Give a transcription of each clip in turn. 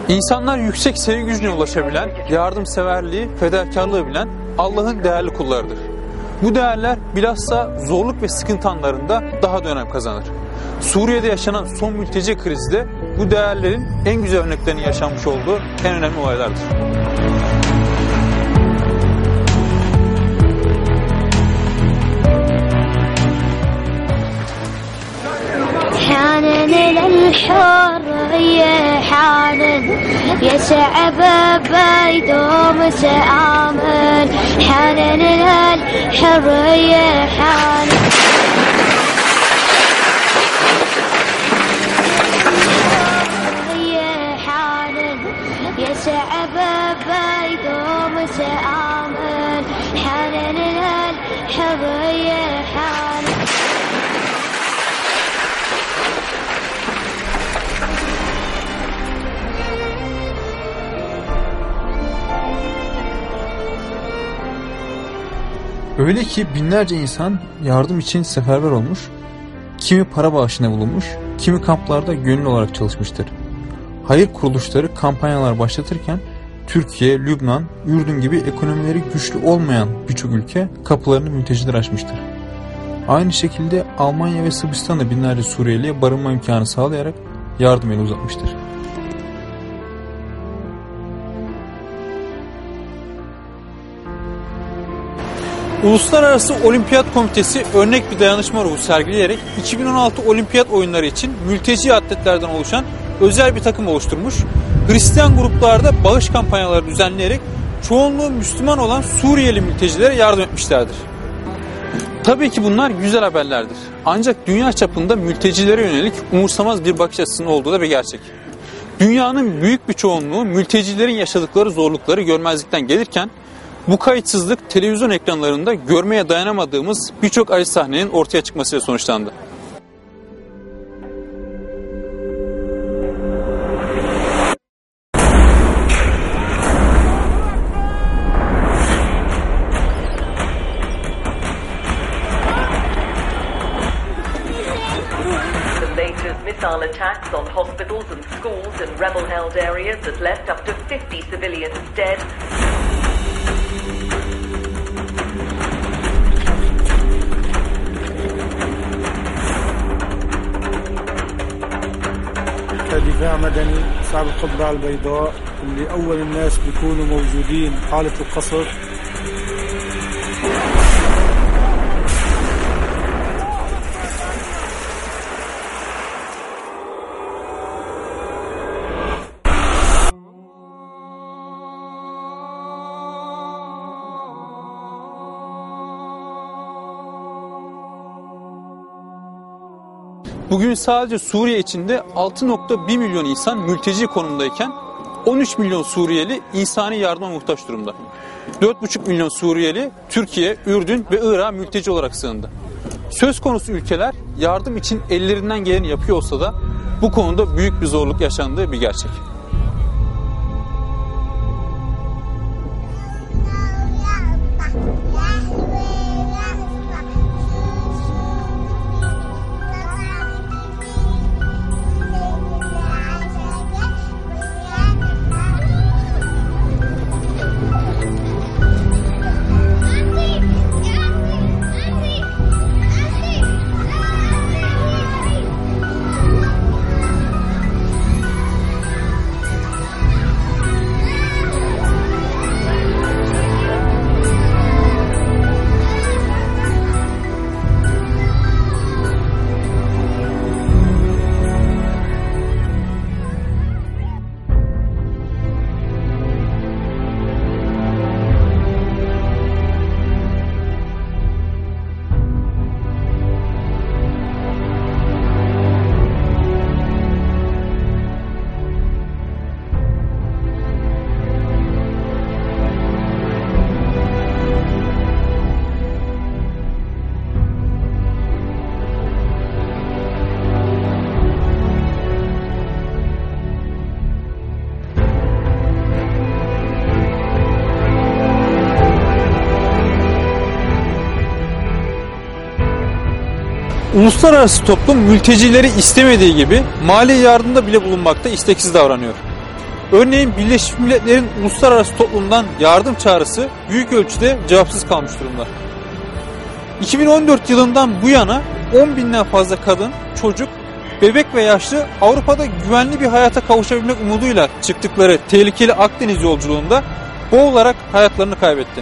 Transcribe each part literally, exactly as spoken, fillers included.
İnsanlar yüksek sevgi gücüne ulaşabilen, yardımseverliği, fedakarlığı bilen Allah'ın değerli kullarıdır. Bu değerler bilhassa zorluk ve sıkıntı anlarında daha da önem kazanır. Suriye'de yaşanan son mülteci krizi de bu değerlerin en güzel örneklerinin yaşanmış olduğu en önemli olaylardır. حانن للحرية حانن يسعب بيدوم سآمن حانن للحرية حانن حانن يسعب بيدوم سآمن حانن للحرية حانن Öyle ki binlerce insan yardım için seferber olmuş, kimi para bağışına bulunmuş, kimi kamplarda gönüllü olarak çalışmıştır. Hayır kuruluşları kampanyalar başlatırken Türkiye, Lübnan, Ürdün gibi ekonomileri güçlü olmayan birçok ülke kapılarını mültecilere açmıştır. Aynı şekilde Almanya ve Sırbistan da binlerce Suriyeli'ye barınma imkanı sağlayarak yardım eli uzatmıştır. Uluslararası Olimpiyat Komitesi örnek bir dayanışma ruhu sergileyerek iki bin on altı Olimpiyat oyunları için mülteci atletlerden oluşan özel bir takım oluşturmuş, Hristiyan gruplarda bağış kampanyaları düzenleyerek çoğunluğu Müslüman olan Suriyeli mültecilere yardım etmişlerdir. Tabii ki bunlar güzel haberlerdir. Ancak dünya çapında mültecilere yönelik umursamaz bir bakış açısının olduğu da bir gerçek. Dünyanın büyük bir çoğunluğu mültecilerin yaşadıkları zorlukları görmezlikten gelirken, bu kayıtsızlık televizyon ekranlarında görmeye dayanamadığımız birçok acı sahnenin ortaya çıkmasıyla sonuçlandı. Missile attacks on hospitals and schools in rebel-held areas has left up to fifty civilians dead. كدفاع مدني صعب القبعة البيضاء اللي أول الناس بيكونوا موجودين حالة القصف. Bugün sadece Suriye içinde altı nokta bir milyon insan mülteci konumdayken on üç milyon Suriyeli insani yardıma muhtaç durumda. dört buçuk milyon Suriyeli Türkiye, Ürdün ve Irak'a mülteci olarak sığındı. Söz konusu ülkeler yardım için ellerinden geleni yapıyor olsa da bu konuda büyük bir zorluk yaşandığı bir gerçek. Uluslararası toplum mültecileri istemediği gibi mali yardımda bile bulunmakta isteksiz davranıyor. Örneğin Birleşmiş Milletler'in uluslararası toplumdan yardım çağrısı büyük ölçüde cevapsız kalmış durumda. iki bin on dört yılından bu yana on binden fazla kadın, çocuk, bebek ve yaşlı Avrupa'da güvenli bir hayata kavuşabilmek umuduyla çıktıkları tehlikeli Akdeniz yolculuğunda boğularak hayatlarını kaybetti.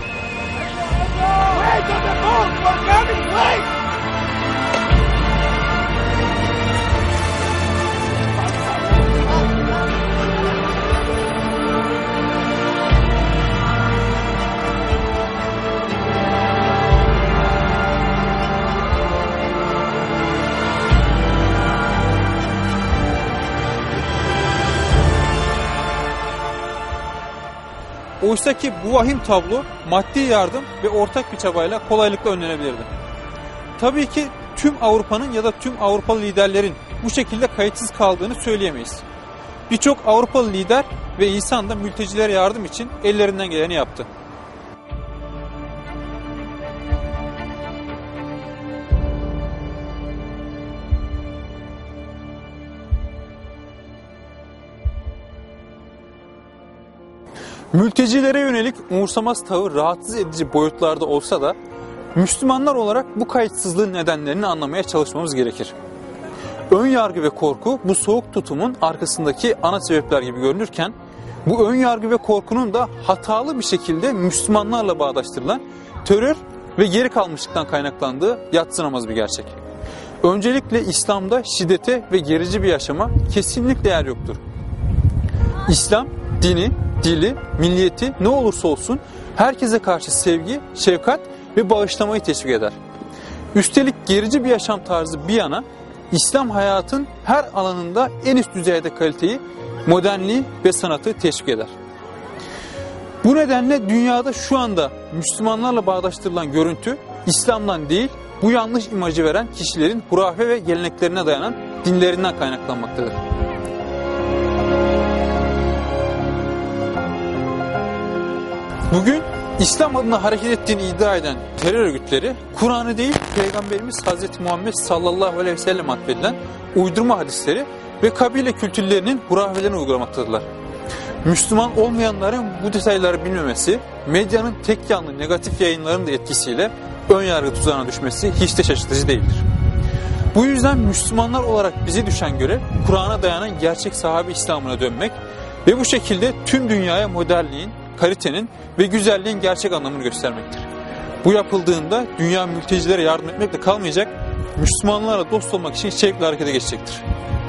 Oysa ki bu vahim tablo maddi yardım ve ortak bir çabayla kolaylıkla önlenebilirdi. Tabii ki tüm Avrupa'nın ya da tüm Avrupalı liderlerin bu şekilde kayıtsız kaldığını söyleyemeyiz. Birçok Avrupalı lider ve insan da mültecilere yardım için ellerinden geleni yaptı. Mültecilere yönelik umursamaz tavır rahatsız edici boyutlarda olsa da Müslümanlar olarak bu kayıtsızlığın nedenlerini anlamaya çalışmamız gerekir. Ön yargı ve korku bu soğuk tutumun arkasındaki ana sebepler gibi görünürken bu ön yargı ve korkunun da hatalı bir şekilde Müslümanlarla bağdaştırılan terör ve geri kalmışlıktan kaynaklandığı yadsınamaz bir gerçek. Öncelikle İslam'da şiddete ve gerici bir yaşama kesinlikle yer yoktur. İslam dini, dili, milliyeti ne olursa olsun herkese karşı sevgi, şefkat ve bağışlamayı teşvik eder. Üstelik gerici bir yaşam tarzı bir yana, İslam hayatın her alanında en üst düzeyde kaliteyi, modernliği ve sanatı teşvik eder. Bu nedenle dünyada şu anda Müslümanlarla bağdaştırılan görüntü, İslam'dan değil, bu yanlış imajı veren kişilerin hurafe ve geleneklerine dayanan dinlerinden kaynaklanmaktadır. Bugün İslam adına hareket ettiğini iddia eden terör örgütleri, Kur'an'ı değil Peygamberimiz Hazreti Muhammed sallallahu aleyhi ve sellem atfedilen uydurma hadisleri ve kabile kültürlerinin hurafelerini uygulamaktadırlar. Müslüman olmayanların bu detayları bilmemesi, medyanın tek yanlı negatif yayınlarının da etkisiyle ön yargı tuzağına düşmesi hiç de şaşırtıcı değildir. Bu yüzden Müslümanlar olarak bize düşen görev, Kur'an'a dayanan gerçek sahabe İslam'ına dönmek ve bu şekilde tüm dünyaya modernliğin, kalitenin ve güzelliğin gerçek anlamını göstermektir. Bu yapıldığında dünya mültecilere yardım etmekle kalmayacak, Müslümanlarla dost olmak için şevkle harekete geçecektir.